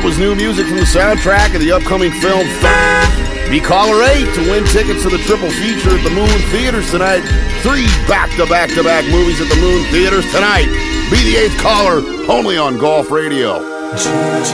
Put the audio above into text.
was new music from the soundtrack of the upcoming film Be Caller 8 to win tickets to the triple feature at the Moon Theaters tonight. 3 back-to-back-to-back movies at the Moon Theaters tonight. Be the 8th caller, only on Golf Radio.